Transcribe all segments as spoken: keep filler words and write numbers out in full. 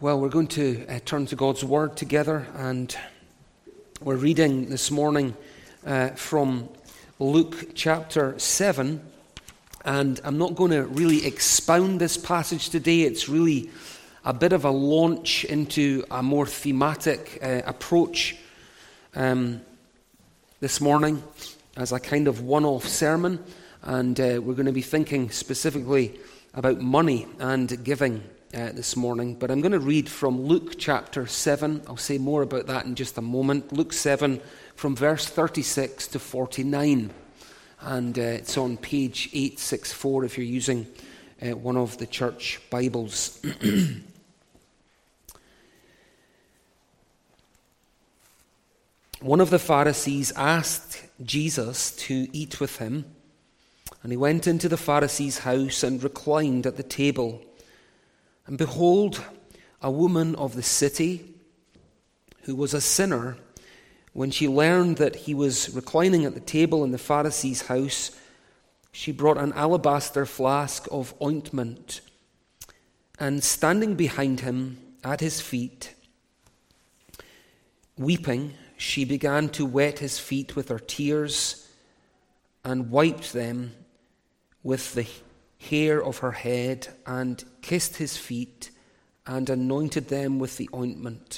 Well, we're going to uh, turn to God's Word together, and we're reading this morning uh, from Luke chapter seven, and I'm not going to really expound this passage today. It's really a bit of a launch into a more thematic uh, approach um, this morning as a kind of one-off sermon, and uh, we're going to be thinking specifically about money and giving Uh, this morning, but I'm going to read from Luke chapter seven. I'll say more about that in just a moment. Luke seven from verse thirty-six to forty-nine, and uh, it's on page eight sixty-four if you're using uh, one of the church Bibles. One of the Pharisees asked Jesus to eat with him, and he went into the Pharisee's house and reclined at the table. And behold, a woman of the city, who was a sinner, when she learned that he was reclining at the table in the Pharisee's house, she brought an alabaster flask of ointment, and standing behind him at his feet, weeping, she began to wet his feet with her tears and wiped them with the hair of her head, and kissed his feet and anointed them with the ointment.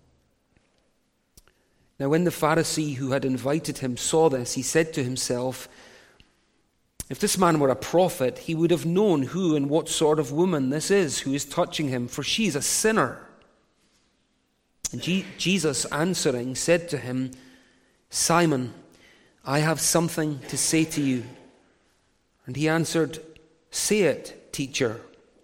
Now when the Pharisee who had invited him saw this, he said to himself, "If this man were a prophet, he would have known who and what sort of woman this is who is touching him, for she is a sinner." And G- Jesus answering said to him, "Simon, I have something to say to you." And he answered, "Say it, teacher."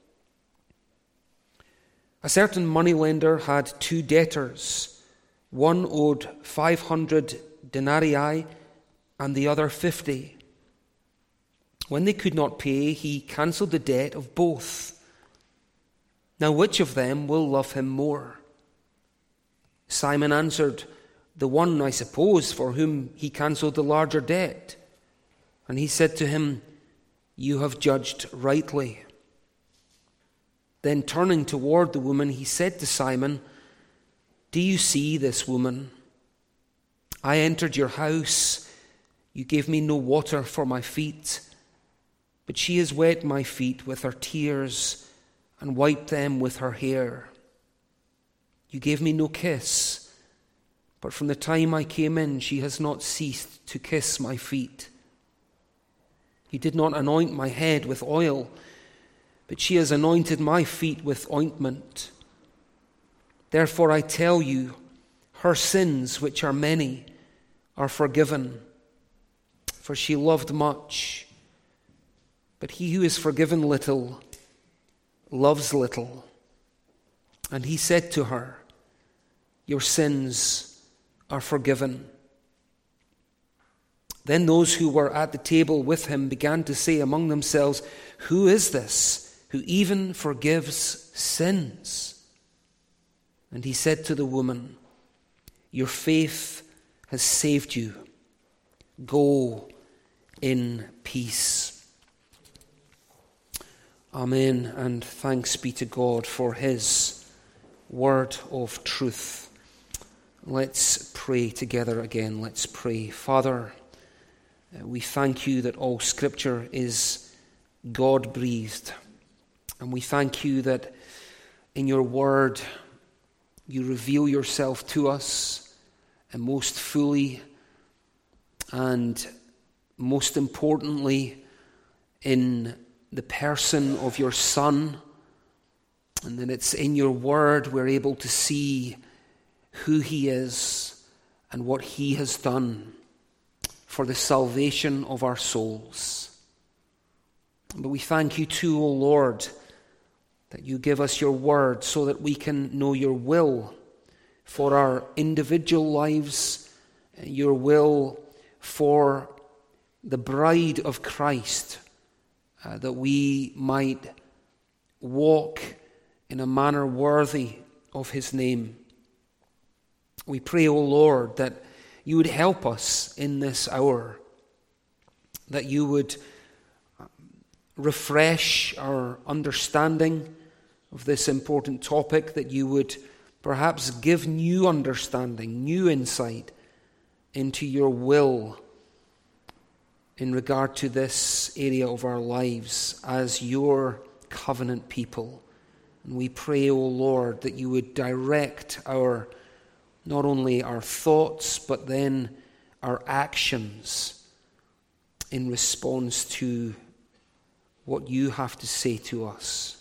A certain moneylender had two debtors. One owed five hundred denarii and the other fifty. When they could not pay, he cancelled the debt of both. Now which of them will love him more? Simon answered, "The one, I suppose, for whom he cancelled the larger debt." And he said to him, "You have judged rightly." Then turning toward the woman, he said to Simon, "Do you see this woman? I entered your house. You gave me no water for my feet, but she has wet my feet with her tears and wiped them with her hair. You gave me no kiss, but from the time I came in, she has not ceased to kiss my feet. You did not anoint my head with oil, but she has anointed my feet with ointment. Therefore I tell you, her sins, which are many, are forgiven, for she loved much. But he who is forgiven little loves little." And he said to her, "Your sins are forgiven." Then those who were at the table with him began to say among themselves, "Who is this who even forgives sins?" And he said to the woman, "Your faith has saved you. Go in peace." Amen, and thanks be to God for his word of truth. Let's pray together again. Let's pray. Father, we thank you that all Scripture is God-breathed. And we thank you that in your word you reveal yourself to us and most fully and most importantly in the person of your Son. And that it's in your word we're able to see who he is and what he has done for the salvation of our souls. But we thank you too, O Lord, that you give us your word so that we can know your will for our individual lives, your will for the bride of Christ, uh, that we might walk in a manner worthy of his name. We pray, O Lord, that you would help us in this hour, that you would refresh our understanding of this important topic, that you would perhaps give new understanding, new insight into your will in regard to this area of our lives as your covenant people. And we pray, O Lord, that you would direct our, not only our thoughts, but then our actions in response to what you have to say to us.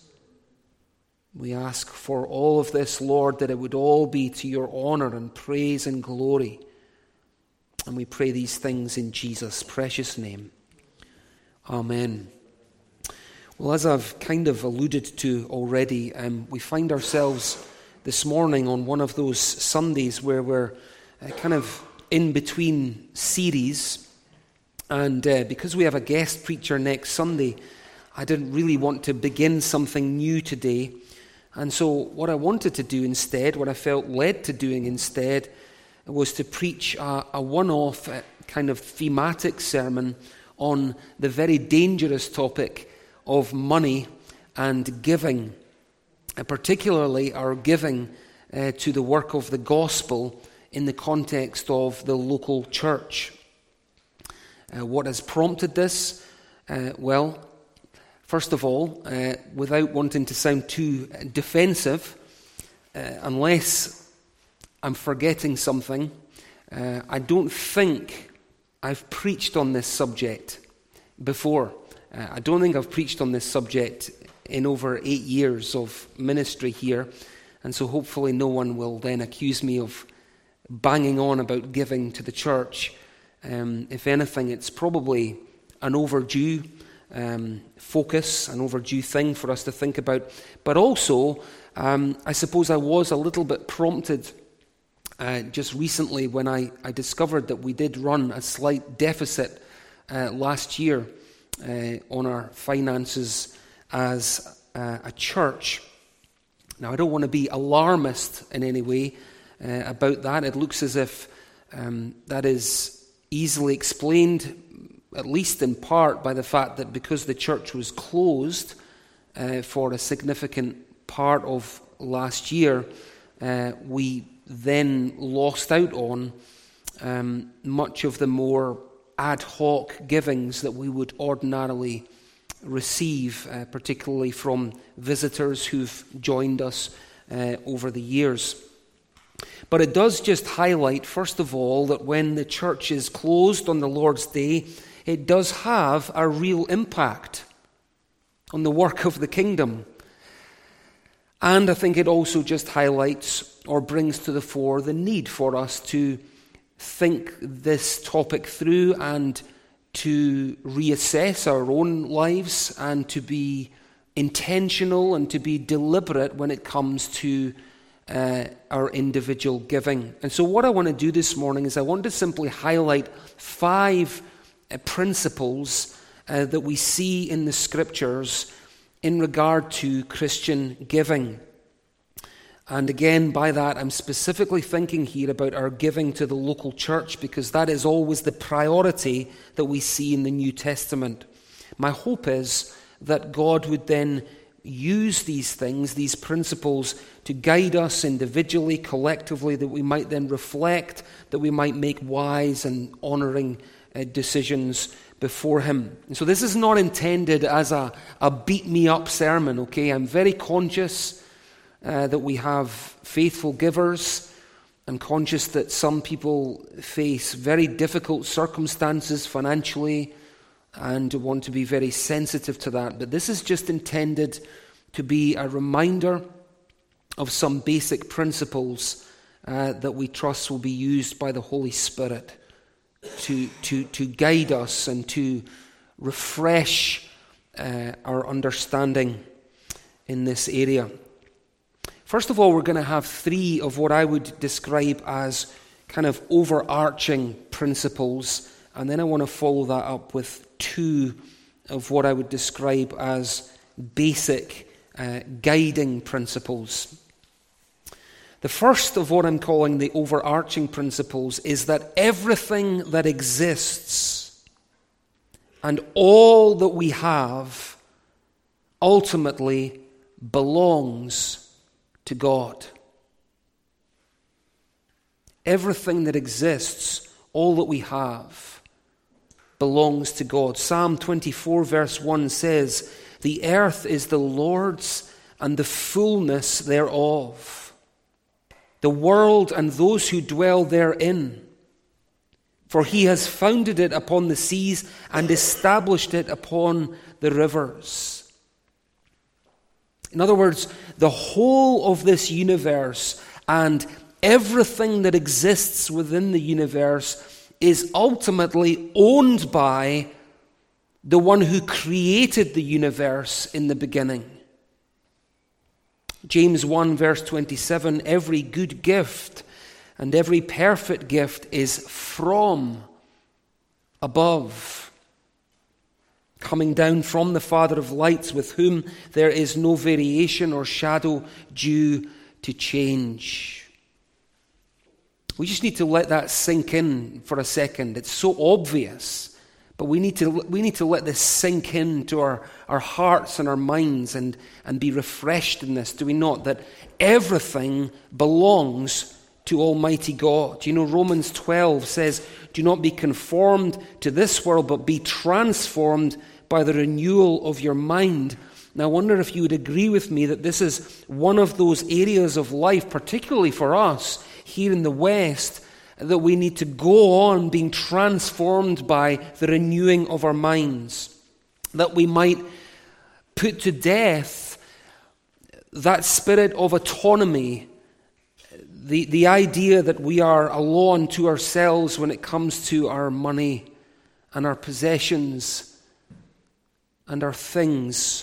We ask for all of this, Lord, that it would all be to your honor and praise and glory. And we pray these things in Jesus' precious name. Amen. Well, as I've kind of alluded to already, um, we find ourselves this morning on one of those Sundays where we're uh, kind of in between series. And uh, because we have a guest preacher next Sunday, I didn't really want to begin something new today. And so what I wanted to do instead, what I felt led to doing instead, was to preach a, a one-off uh, kind of thematic sermon on the very dangerous topic of money and giving, uh, particularly our giving uh, to the work of the gospel in the context of the local church. Uh, what has prompted this? Uh, well, first of all, uh, without wanting to sound too defensive, uh, unless I'm forgetting something, uh, I don't think I've preached on this subject before. Uh, I don't think I've preached on this subject in over eight years of ministry here, and so hopefully no one will then accuse me of banging on about giving to the church. Um, if anything, it's probably an overdue um, focus, an overdue thing for us to think about. But also, um, I suppose I was a little bit prompted uh, just recently when I, I discovered that we did run a slight deficit uh, last year uh, on our finances as uh, a church. Now, I don't want to be alarmist in any way uh, about that. It looks as if um, that is easily explained, at least in part, by the fact that because the church was closed uh, for a significant part of last year, uh, we then lost out on um, much of the more ad hoc givings that we would ordinarily receive, uh, particularly from visitors who've joined us uh, over the years. But it does just highlight, first of all, that when the church is closed on the Lord's Day, it does have a real impact on the work of the kingdom. And I think it also just highlights or brings to the fore the need for us to think this topic through and to reassess our own lives and to be intentional and to be deliberate when it comes to uh, our individual giving. And so what I want to do this morning is I want to simply highlight five uh, principles uh, that we see in the Scriptures in regard to Christian giving. And again, by that, I'm specifically thinking here about our giving to the local church, because that is always the priority that we see in the New Testament. My hope is that God would then use these things, these principles, to guide us individually, collectively, that we might then reflect, that we might make wise and honoring uh, decisions before Him. And so this is not intended as a, a beat-me-up sermon, okay? I'm very conscious Uh, that we have faithful givers, and conscious that some people face very difficult circumstances financially and want to be very sensitive to that. But this is just intended to be a reminder of some basic principles uh, that we trust will be used by the Holy Spirit to, to, to guide us and to refresh uh, our understanding in this area. First of all, we're going to have three of what I would describe as kind of overarching principles, and then I want to follow that up with two of what I would describe as basic uh, guiding principles. The first of what I'm calling the overarching principles is that everything that exists and all that we have ultimately belongs to God. Everything that exists, all that we have, belongs to God. Psalm twenty-four verse one says, "The earth is the Lord's and the fullness thereof, the world and those who dwell therein. For he has founded it upon the seas and established it upon the rivers." In other words, the whole of this universe and everything that exists within the universe is ultimately owned by the one who created the universe in the beginning. James one verse twenty-seven, "Every good gift and every perfect gift is from above, coming down from the Father of lights, with whom there is no variation or shadow due to change." We just need to let that sink in for a second. It's so obvious, but we need to we need to let this sink into our, our hearts and our minds and, and be refreshed in this, do we not? That everything belongs to Almighty God. You know, Romans twelve says, "Do not be conformed to this world, but be transformed by the renewal of your mind." Now, I wonder if you would agree with me that this is one of those areas of life, particularly for us here in the West, that we need to go on being transformed by the renewing of our minds, that we might put to death that spirit of autonomy, the, the idea that we are a law unto ourselves when it comes to our money and our possessions and our things.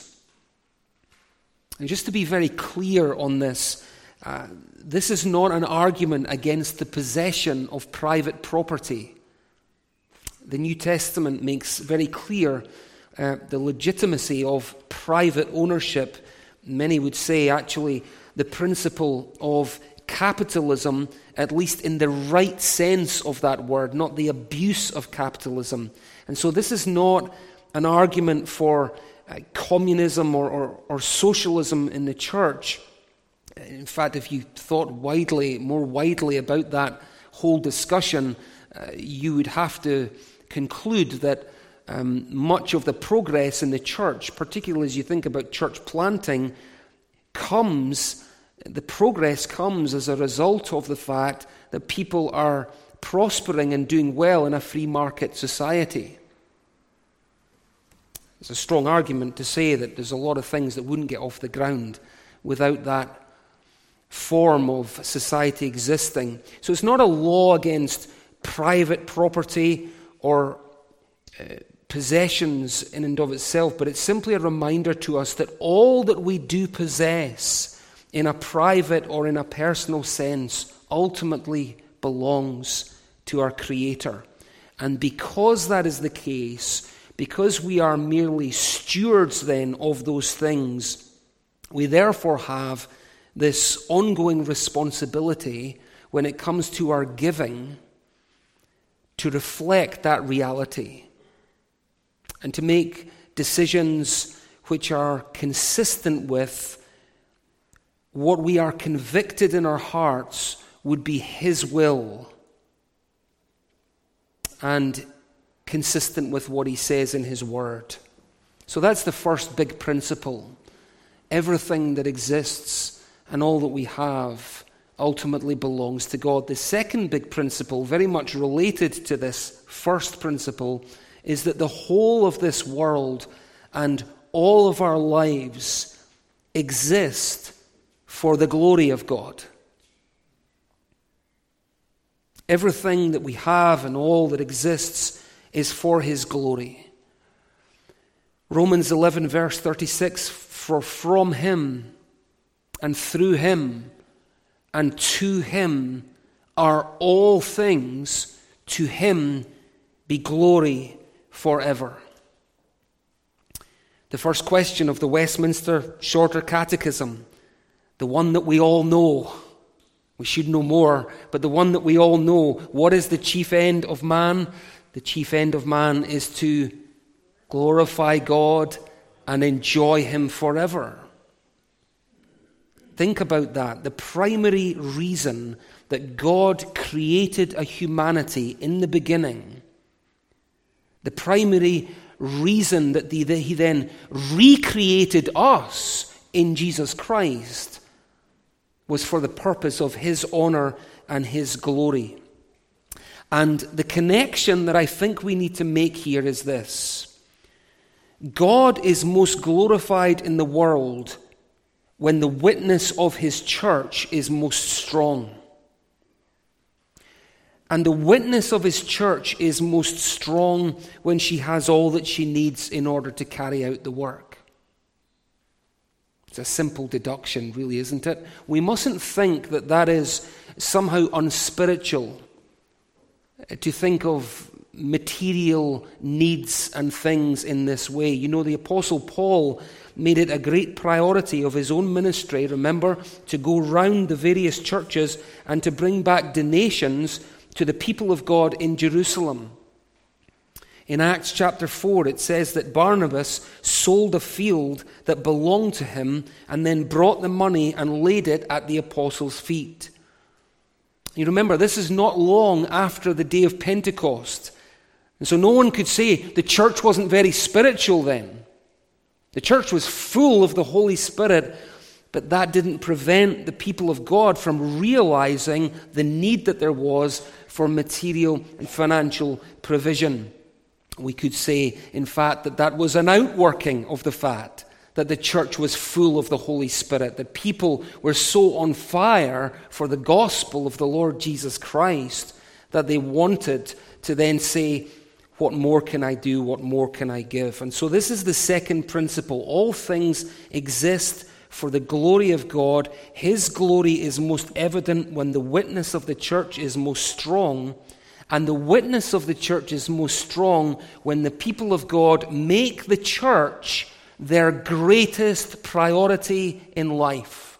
And just to be very clear on this, uh, this is not an argument against the possession of private property. The New Testament makes very clear uh, the legitimacy of private ownership. Many would say, actually, the principle of capitalism, at least in the right sense of that word, not the abuse of capitalism. And so this is not an argument for uh, communism or, or, or socialism in the church. In fact, if you thought widely, more widely about that whole discussion, uh, you would have to conclude that um, much of the progress in the church, particularly as you think about church planting, comes, the progress comes as a result of the fact that people are prospering and doing well in a free market society. It's a strong argument to say that there's a lot of things that wouldn't get off the ground without that form of society existing. So it's not a law against private property or uh, possessions in and of itself, but it's simply a reminder to us that all that we do possess in a private or in a personal sense ultimately belongs to our Creator. And because that is the case, because we are merely stewards then of those things, we therefore have this ongoing responsibility when it comes to our giving to reflect that reality and to make decisions which are consistent with what we are convicted in our hearts would be His will and consistent with what He says in His Word. So that's the first big principle. Everything that exists and all that we have ultimately belongs to God. The second big principle, very much related to this first principle, is that the whole of this world and all of our lives exist for the glory of God. Everything that we have and all that exists is for His glory. Romans eleven verse thirty-six, "For from Him and through Him and to Him are all things, to Him be glory forever." The first question of the Westminster Shorter Catechism, the one that we all know, we should know more, but the one that we all know, what is the chief end of man? The chief end of man is to glorify God and enjoy Him forever. Think about that. The primary reason that God created a humanity in the beginning, the primary reason that he then recreated us in Jesus Christ, was for the purpose of his honor and his glory. And the connection that I think we need to make here is this: God is most glorified in the world when the witness of his church is most strong. And the witness of his church is most strong when she has all that she needs in order to carry out the work. It's a simple deduction, really, isn't it? We mustn't think that that is somehow unspiritual, to think of material needs and things in this way. You know, the Apostle Paul made it a great priority of his own ministry, remember, to go round the various churches and to bring back donations to the people of God in Jerusalem. In Acts chapter four, it says that Barnabas sold a field that belonged to him and then brought the money and laid it at the apostles' feet. You remember, this is not long after the day of Pentecost. And so no one could say the church wasn't very spiritual then. The church was full of the Holy Spirit, but that didn't prevent the people of God from realizing the need that there was for material and financial provision. We could say, in fact, that that was an outworking of the fact that the church was full of the Holy Spirit, that people were so on fire for the gospel of the Lord Jesus Christ that they wanted to then say, what more can I do? What more can I give? And so this is the second principle. All things exist for the glory of God. His glory is most evident when the witness of the church is most strong. And the witness of the church is most strong when the people of God make the church their greatest priority in life.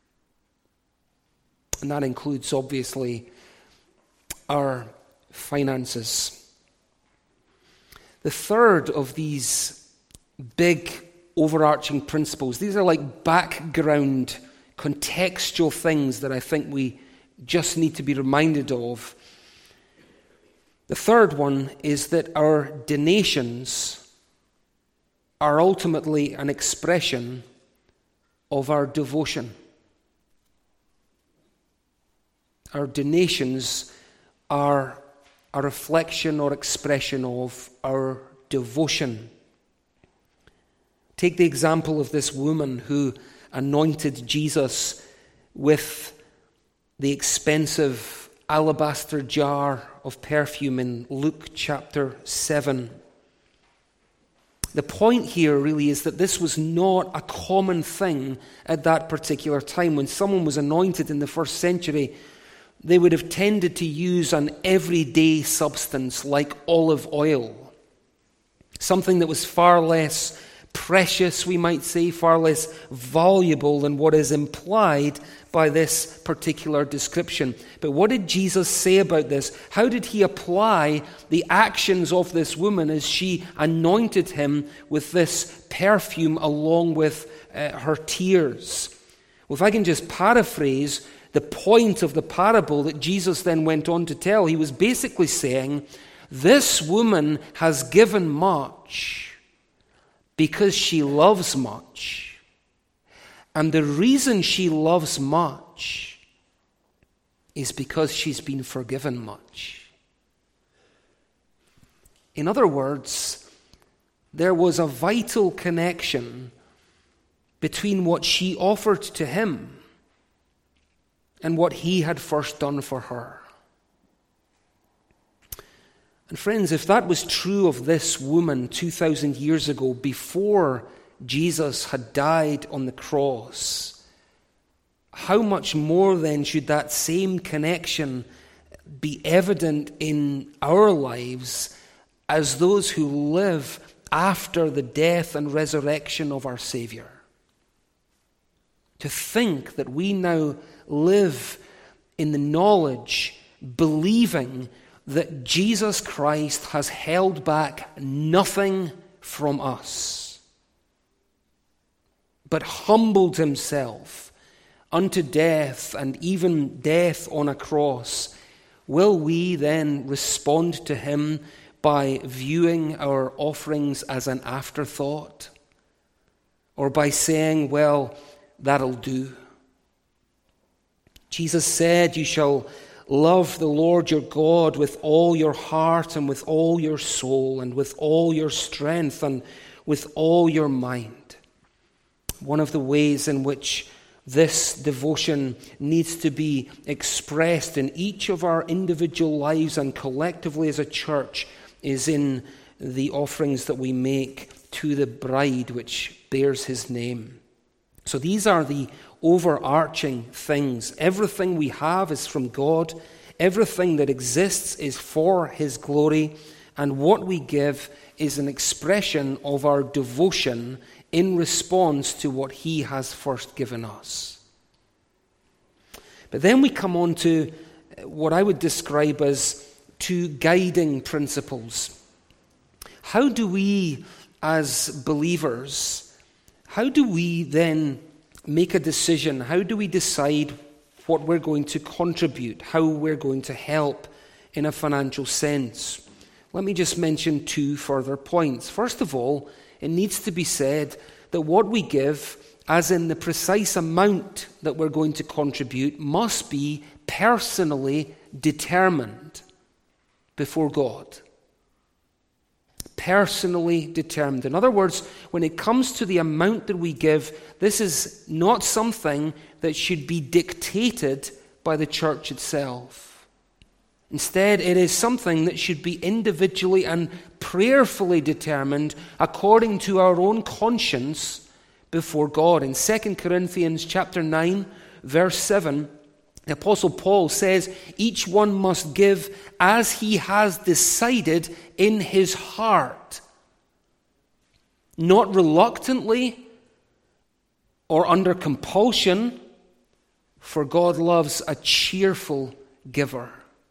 And that includes, obviously, our finances. The third of these big overarching principles, these are like background, contextual things that I think we just need to be reminded of. The third one is that our donations are ultimately an expression of our devotion. Our donations are a reflection or expression of our devotion. Take the example of this woman who anointed Jesus with the expensive alabaster jar of perfume in Luke chapter seven. The point here really is that this was not a common thing at that particular time. When someone was anointed in the first century, they would have tended to use an everyday substance like olive oil, something that was far less precious, we might say, far less valuable than what is implied by this particular description. But what did Jesus say about this? How did he apply the actions of this woman as she anointed him with this perfume along with uh, her tears? Well, if I can just paraphrase the point of the parable that Jesus then went on to tell, he was basically saying, this woman has given much because she loves much. And the reason she loves much is because she's been forgiven much. In other words, there was a vital connection between what she offered to him and what he had first done for her. And friends, if that was true of this woman two thousand years ago, before Jesus had died on the cross, how much more then should that same connection be evident in our lives as those who live after the death and resurrection of our Savior? To think that we now live in the knowledge, believing that Jesus Christ has held back nothing from us, but humbled himself unto death, and even death on a cross, will we then respond to him by viewing our offerings as an afterthought? Or by saying, well, that'll do? Jesus said, you shall love the Lord your God with all your heart and with all your soul and with all your strength and with all your mind. One of the ways in which this devotion needs to be expressed in each of our individual lives and collectively as a church is in the offerings that we make to the bride which bears his name. So these are the overarching things. Everything we have is from God. Everything that exists is for his glory. And what we give is an expression of our devotion in response to what he has first given us. But then we come on to what I would describe as two guiding principles. How do we, as believers, how do we then make a decision? How do we decide what we're going to contribute, how we're going to help in a financial sense? Let me just mention two further points. First of all, it needs to be said that what we give, as in the precise amount that we're going to contribute, must be personally determined before God. Personally determined. In other words, when it comes to the amount that we give, this is not something that should be dictated by the church itself. Instead, it is something that should be individually and prayerfully determined according to our own conscience before God. In Second Corinthians chapter nine, verse seven, the Apostle Paul says, each one must give as he has decided in his heart, not reluctantly or under compulsion, for God loves a cheerful giver.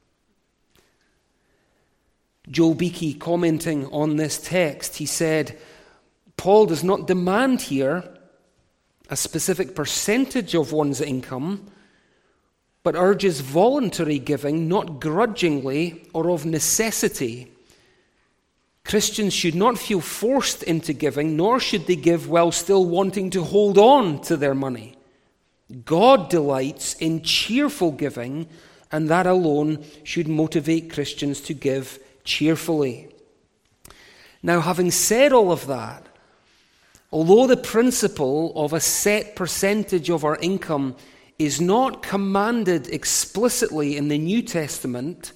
Joel Beakey, commenting on this text, he said, Paul does not demand here a specific percentage of one's income, but urges voluntary giving, not grudgingly or of necessity. Christians should not feel forced into giving, nor should they give while still wanting to hold on to their money. God delights in cheerful giving, and that alone should motivate Christians to give cheerfully. Now, having said all of that, although the principle of a set percentage of our income is not commanded explicitly in the New Testament,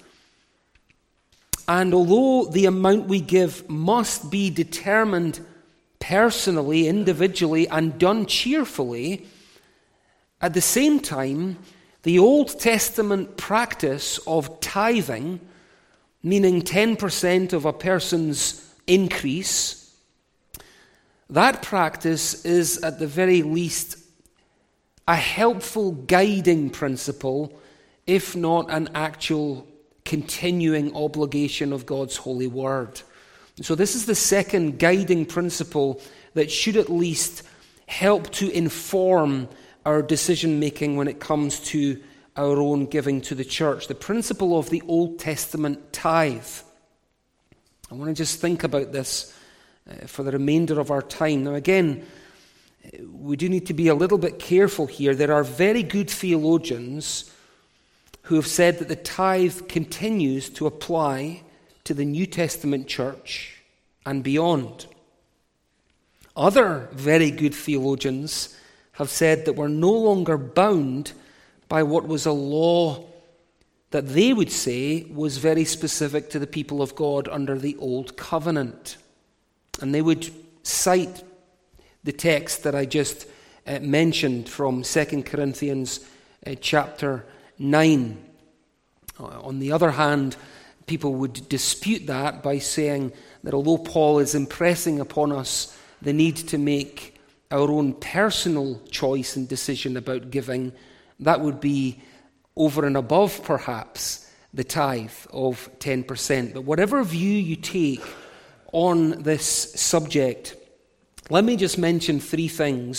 and although the amount we give must be determined personally, individually, and done cheerfully, at the same time, the Old Testament practice of tithing, meaning ten percent of a person's increase, that practice is at the very least a helpful guiding principle, if not an actual continuing obligation of God's holy word. So this is the second guiding principle that should at least help to inform our decision-making when it comes to our own giving to the church. The principle of the Old Testament tithe. I want to just think about this uh, for the remainder of our time. Now again, we do need to be a little bit careful here. There are very good theologians who have said that the tithe continues to apply to the New Testament church and beyond. Other very good theologians have said that we're no longer bound by what was a law that they would say was very specific to the people of God under the Old Covenant. And they would cite the text that I just uh, mentioned from Second Corinthians uh, chapter nine. On the other hand, people would dispute that by saying that although Paul is impressing upon us the need to make our own personal choice and decision about giving, that would be over and above, perhaps, the tithe of ten percent. But whatever view you take on this subject, let me just mention three things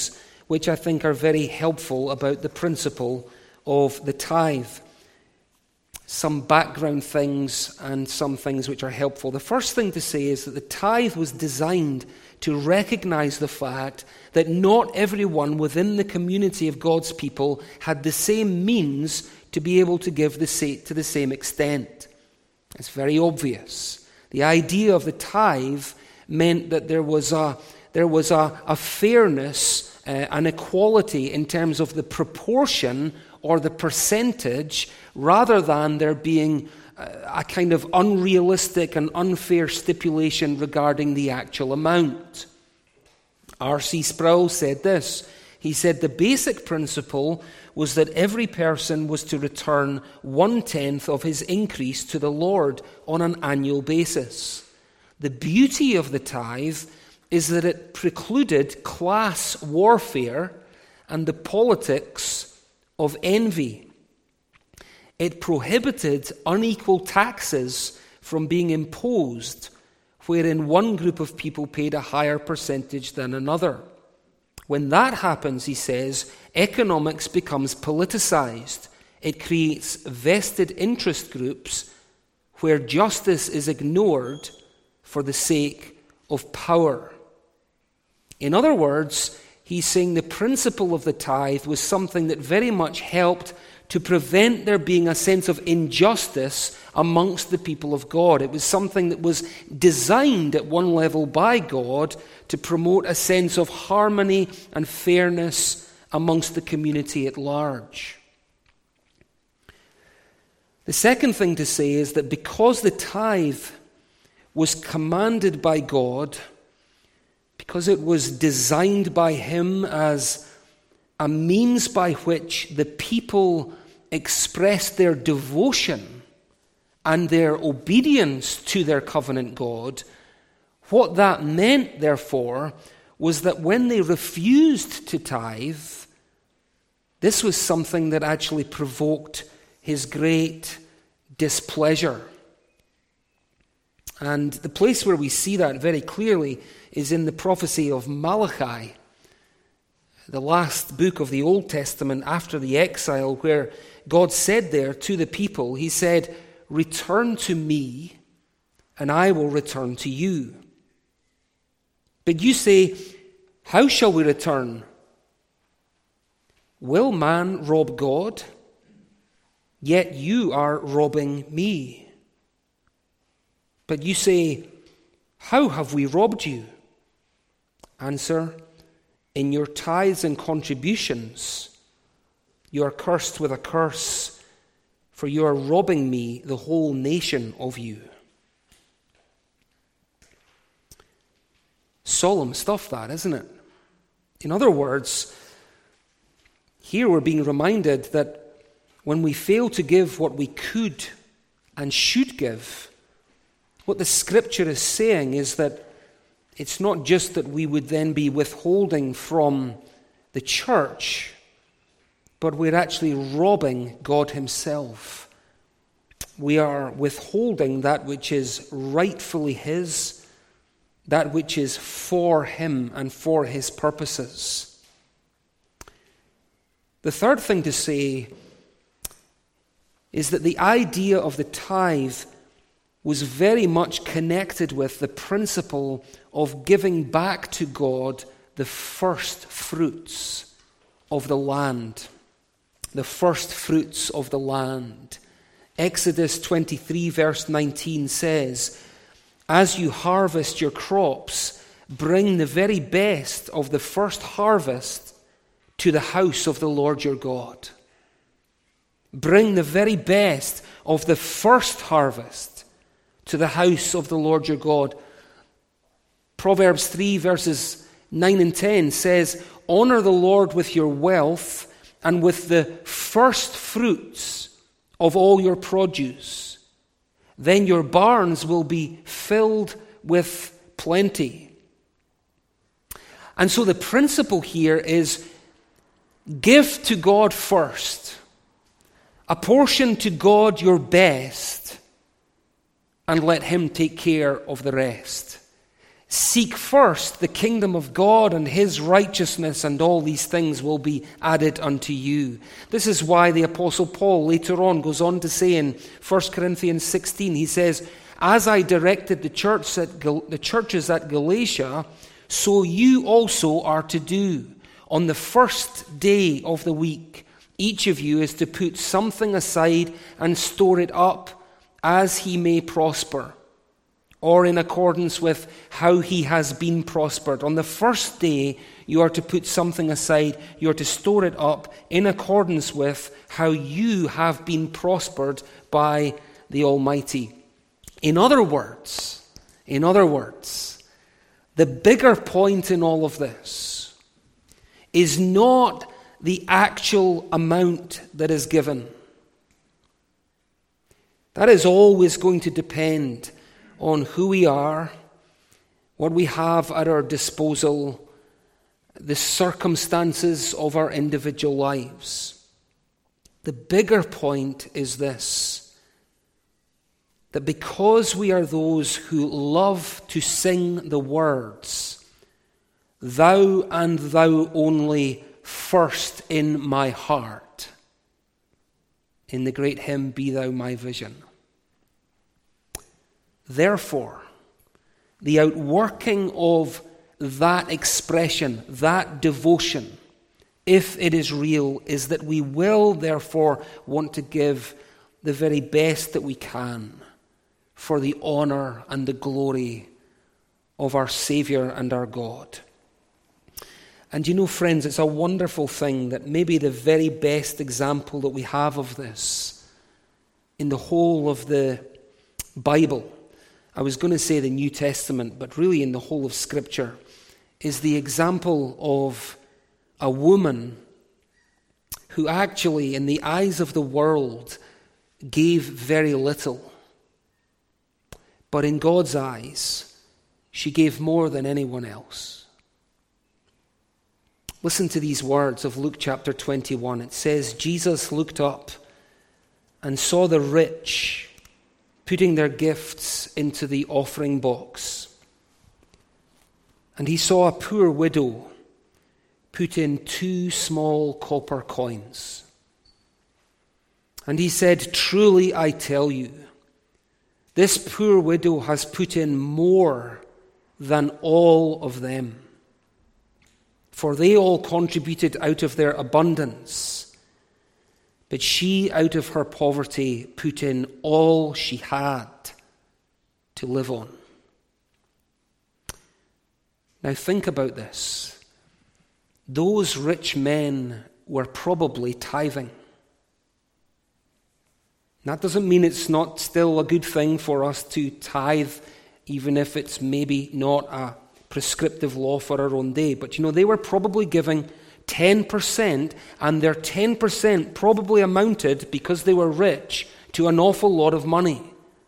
which I think are very helpful about the principle of the tithe. Some background things and some things which are helpful. The first thing to say is that the tithe was designed to recognize the fact that not everyone within the community of God's people had the same means to be able to give the sa- to the same extent. It's very obvious. The idea of the tithe meant that there was a there was a, a fairness, uh, an equality in terms of the proportion or the percentage, rather than there being a kind of unrealistic and unfair stipulation regarding the actual amount. R C Sproul said this. He said the basic principle was that every person was to return one-tenth of his increase to the Lord on an annual basis. The beauty of the tithe is that it precluded class warfare and the politics of envy. It prohibited unequal taxes from being imposed, wherein one group of people paid a higher percentage than another. When that happens, he says, economics becomes politicized. It creates vested interest groups where justice is ignored for the sake of power. In other words, he's saying the principle of the tithe was something that very much helped to prevent there being a sense of injustice amongst the people of God. It was something that was designed at one level by God to promote a sense of harmony and fairness amongst the community at large. The second thing to say is that because the tithe was commanded by God, because it was designed by Him as a means by which the people expressed their devotion and their obedience to their covenant God, what that meant, therefore, was that when they refused to tithe, this was something that actually provoked His great displeasure. And the place where we see that very clearly is in the prophecy of Malachi, the last book of the Old Testament after the exile, where God said there to the people, He said, "Return to me, and I will return to you." But you say, "How shall we return? Will man rob God? Yet you are robbing me." But you say, "How have we robbed you?" Answer, in your tithes and contributions, you are cursed with a curse, for you are robbing me, the whole nation, of you. Solemn stuff, that, isn't it? In other words, here we're being reminded that when we fail to give what we could and should give, what the Scripture is saying is that it's not just that we would then be withholding from the church, but we're actually robbing God Himself. We are withholding that which is rightfully His, that which is for Him and for His purposes. The third thing to say is that the idea of the tithe was very much connected with the principle of giving back to God the first fruits of the land. The first fruits of the land. Exodus twenty-three verse nineteen says, "As you harvest your crops, bring the very best of the first harvest to the house of the Lord your God." Bring the very best of the first harvest to the house of the Lord your God. Proverbs three verses nine and ten says, "Honor the Lord with your wealth and with the first fruits of all your produce. Then your barns will be filled with plenty." And so the principle here is give to God first. Apportion to God your best, and let Him take care of the rest. Seek first the kingdom of God and his righteousness, and all these things will be added unto you. This is why the Apostle Paul later on goes on to say in First Corinthians sixteen, he says, as I directed the church at Gal- the churches at Galatia, so you also are to do. On the first day of the week, each of you is to put something aside and store it up as he may prosper, or in accordance with how he has been prospered. On the first day, you are to put something aside. You are to store it up in accordance with how you have been prospered by the Almighty. In other words, in other words, the bigger point in all of this is not the actual amount that is given. That is always going to depend on who we are, what we have at our disposal, the circumstances of our individual lives. The bigger point is this, that because we are those who love to sing the words, "Thou and thou only first in my heart," in the great hymn, "Be Thou My Vision." Therefore, the outworking of that expression, that devotion, if it is real, is that we will therefore want to give the very best that we can for the honor and the glory of our Savior and our God. And you know, friends, it's a wonderful thing that maybe the very best example that we have of this in the whole of the Bible, I was going to say the New Testament, but really in the whole of Scripture, is the example of a woman who actually, in the eyes of the world, gave very little. But in God's eyes, she gave more than anyone else. Listen to these words of Luke chapter twenty-one. It says, Jesus looked up and saw the rich putting their gifts into the offering box. And he saw a poor widow put in two small copper coins. And he said, "Truly I tell you, this poor widow has put in more than all of them. For they all contributed out of their abundance, but she out of her poverty put in all she had to live on." Now think about this. Those rich men were probably tithing. That doesn't mean it's not still a good thing for us to tithe, even if it's maybe not a prescriptive law for our own day. But you know, they were probably giving ten percent, and their ten percent probably amounted, because they were rich, to an awful lot of money.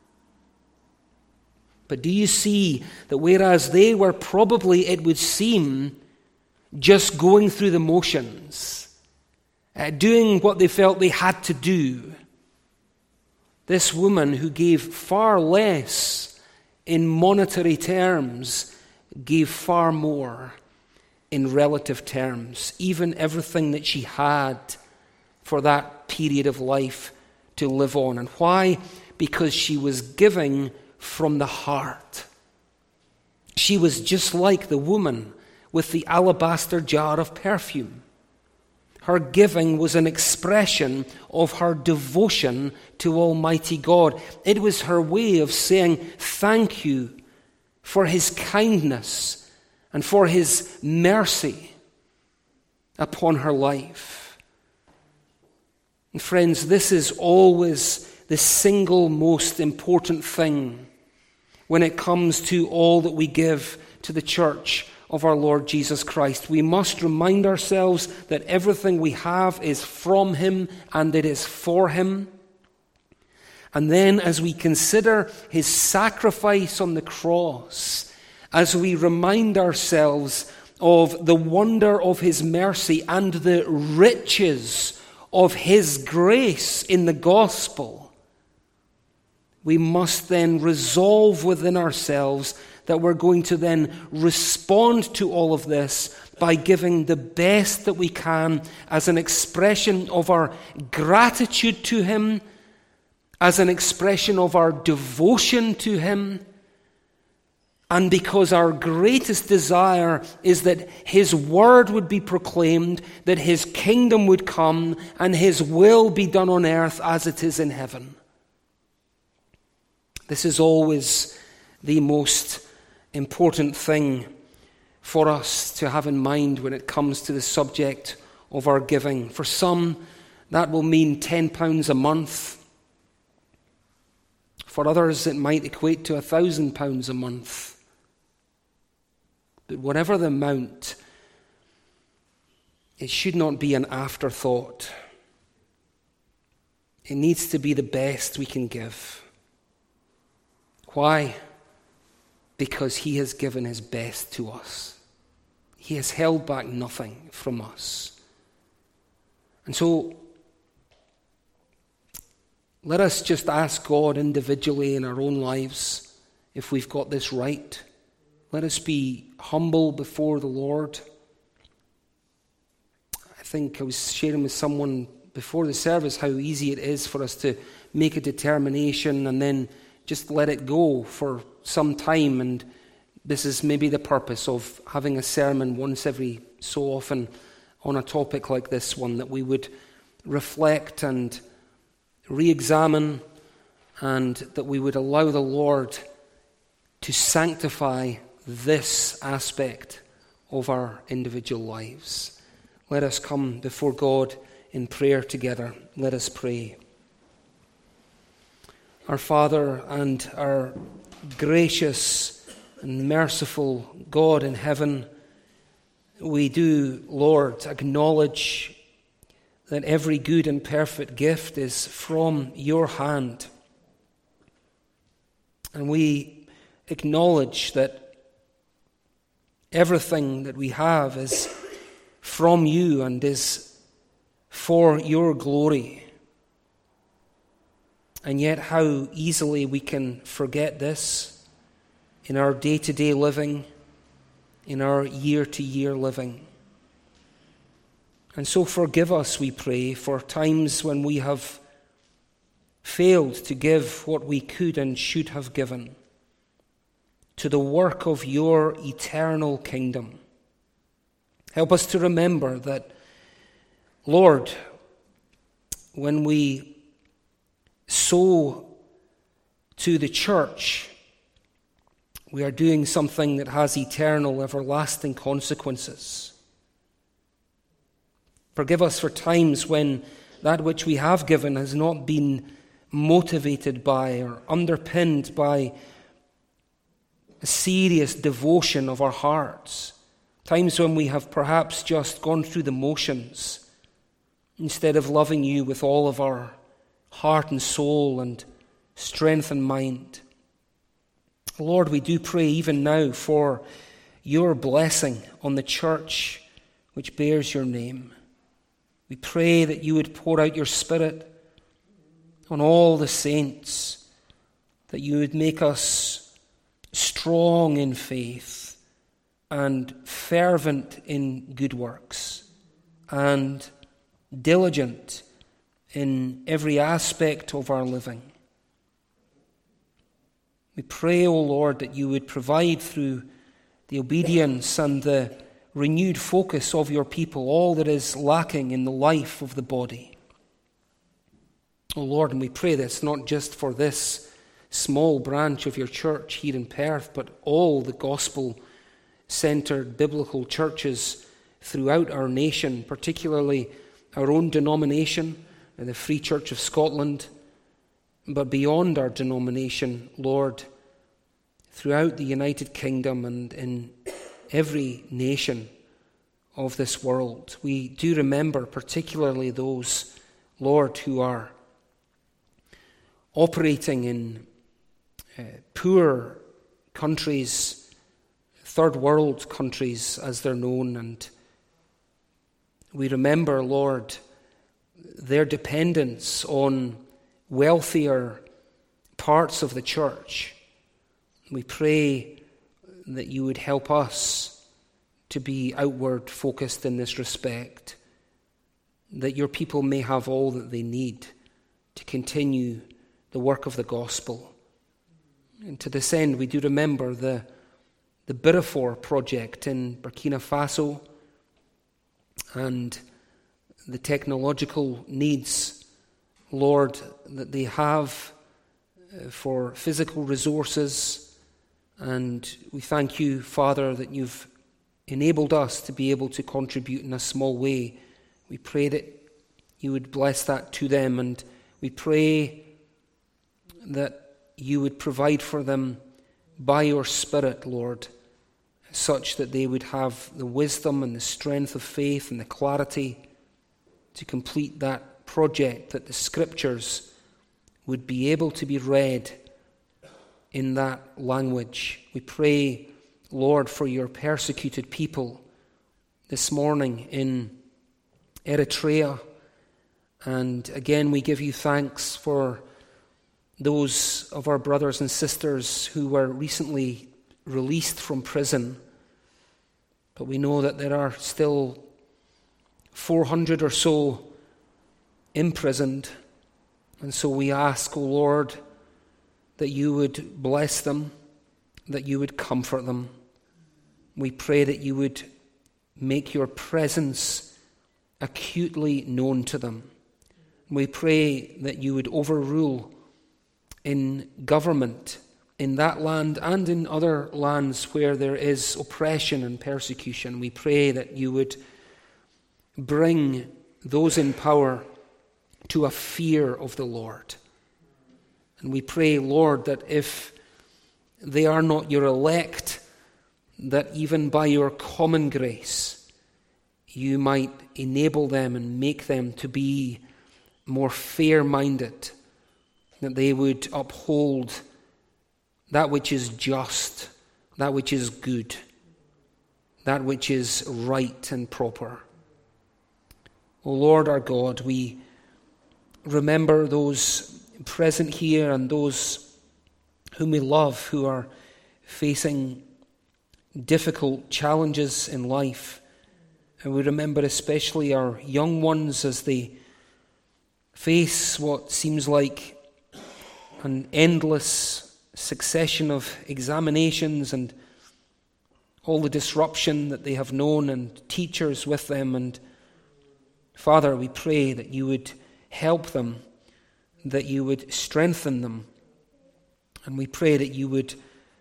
But do you see that whereas they were probably, it would seem, just going through the motions, uh, doing what they felt they had to do, this woman who gave far less in monetary terms gave far more in relative terms, even everything that she had for that period of life to live on. And why? Because she was giving from the heart. She was just like the woman with the alabaster jar of perfume. Her giving was an expression of her devotion to Almighty God. It was her way of saying thank you for his kindness and for his mercy upon her life. And friends, this is always the single most important thing when it comes to all that we give to the church of our Lord Jesus Christ. We must remind ourselves that everything we have is from him and it is for him. And then as we consider his sacrifice on the cross, as we remind ourselves of the wonder of his mercy and the riches of his grace in the gospel, we must then resolve within ourselves that we're going to then respond to all of this by giving the best that we can as an expression of our gratitude to him, as an expression of our devotion to him, and because our greatest desire is that his word would be proclaimed, that his kingdom would come, and his will be done on earth as it is in heaven. This is always the most important thing for us to have in mind when it comes to the subject of our giving. For some, that will mean ten pounds a month. For others, it might equate to one thousand pounds a month. But whatever the amount, it should not be an afterthought. It needs to be the best we can give. Why? Because he has given his best to us. He has held back nothing from us. And so, let us just ask God individually in our own lives if we've got this right. Let us be humble before the Lord. I think I was sharing with someone before the service how easy it is for us to make a determination and then just let it go for some time. And this is maybe the purpose of having a sermon once every so often on a topic like this one, that we would reflect and re-examine, and that we would allow the Lord to sanctify this aspect of our individual lives. Let us come before God in prayer together. Let us pray. Our Father and our gracious and merciful God in heaven, we do, Lord, acknowledge that every good and perfect gift is from your hand. And we acknowledge that everything that we have is from you and is for your glory. And yet how easily we can forget this in our day-to-day living, in our year-to-year living. And so forgive us, we pray, for times when we have failed to give what we could and should have given to the work of your eternal kingdom. Help us to remember that, Lord, when we sow to the church, we are doing something that has eternal, everlasting consequences. Forgive us for times when that which we have given has not been motivated by or underpinned by a serious devotion of our hearts. Times when we have perhaps just gone through the motions instead of loving you with all of our heart and soul and strength and mind. Lord, we do pray even now for your blessing on the church which bears your name. We pray that you would pour out your Spirit on all the saints, that you would make us strong in faith and fervent in good works and diligent in every aspect of our living. We pray, O Lord, that you would provide through the obedience and the renewed focus of your people all that is lacking in the life of the body. O Lord, and we pray this not just for this small branch of your church here in Perth, but all the gospel-centered biblical churches throughout our nation, particularly our own denomination, the Free Church of Scotland, but beyond our denomination, Lord, throughout the United Kingdom and in every nation of this world. We do remember particularly those, Lord, who are operating in uh, poor countries, third world countries as they're known, and we remember, Lord, their dependence on wealthier parts of the church. We pray that you would help us to be outward focused in this respect, that your people may have all that they need to continue the work of the gospel. And to this end, we do remember the, the Birafor project in Burkina Faso and the technological needs, Lord, that they have for physical resources. And we thank you, Father, that you've enabled us to be able to contribute in a small way. We pray that you would bless that to them, and we pray that you would provide for them by your Spirit, Lord, such that they would have the wisdom and the strength of faith and the clarity to complete that project, that the Scriptures would be able to be read in that language. We pray, Lord, for your persecuted people this morning in Eritrea. And again, we give you thanks for those of our brothers and sisters who were recently released from prison. But we know that there are still four hundred or so imprisoned. And so we ask, O Lord, that you would bless them, that you would comfort them. We pray that you would make your presence acutely known to them. We pray that you would overrule in government in that land and in other lands where there is oppression and persecution. We pray that you would bring those in power to a fear of the Lord. And we pray, Lord, that if they are not your elect, that even by your common grace, you might enable them and make them to be more fair-minded, that they would uphold that which is just, that which is good, that which is right and proper. O Lord our God, we remember those present here and those whom we love who are facing difficult challenges in life. And we remember especially our young ones as they face what seems like an endless succession of examinations and all the disruption that they have known, and teachers with them. And Father, we pray that you would help them, that you would strengthen them, and we pray that you would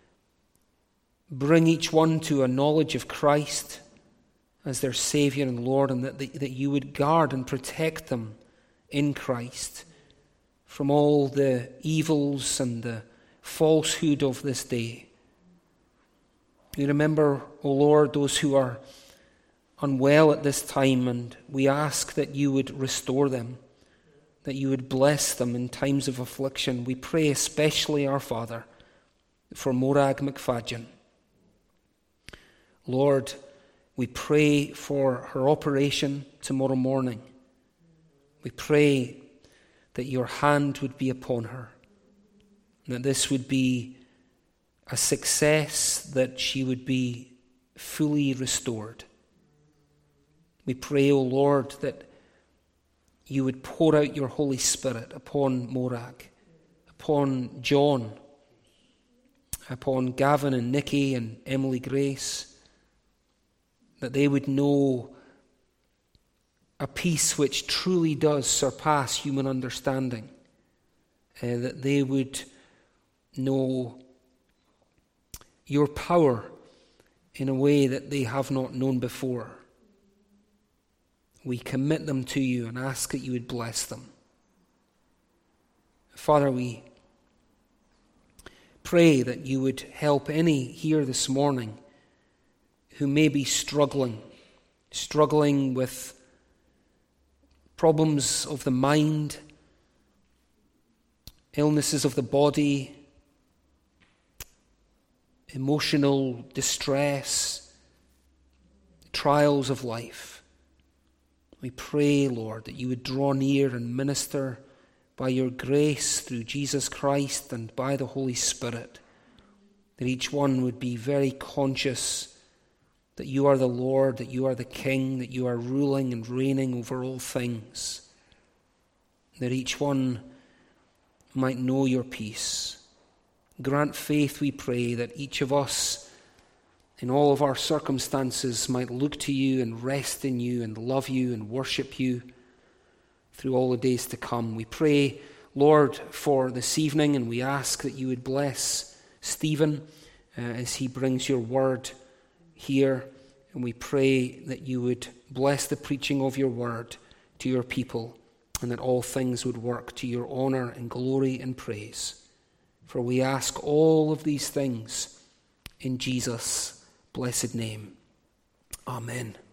bring each one to a knowledge of Christ as their Savior and Lord, and that, they, that you would guard and protect them in Christ from all the evils and the falsehood of this day. We remember, O Lord, those who are unwell at this time, and we ask that you would restore them, that you would bless them in times of affliction. We pray especially, our Father, for Morag McFadgen. Lord, we pray for her operation tomorrow morning. We pray that your hand would be upon her, and that this would be a success, that she would be fully restored. We pray, O Lord, that you would pour out your Holy Spirit upon Morag, upon John, upon Gavin and Nikki and Emily Grace, that they would know a peace which truly does surpass human understanding, uh, that they would know your power in a way that they have not known before. We commit them to you and ask that you would bless them. Father, we pray that you would help any here this morning who may be struggling, struggling with problems of the mind, illnesses of the body, emotional distress, trials of life. We pray, Lord, that you would draw near and minister by your grace through Jesus Christ and by the Holy Spirit, that each one would be very conscious that you are the Lord, that you are the King, that you are ruling and reigning over all things, that each one might know your peace. Grant faith, we pray, that each of us in all of our circumstances might look to you and rest in you and love you and worship you through all the days to come. We pray, Lord, for this evening, and we ask that you would bless Stephen uh, as he brings your word here, and we pray that you would bless the preaching of your word to your people, and that all things would work to your honor and glory and praise. For we ask all of these things in Jesus' blessed name. Amen.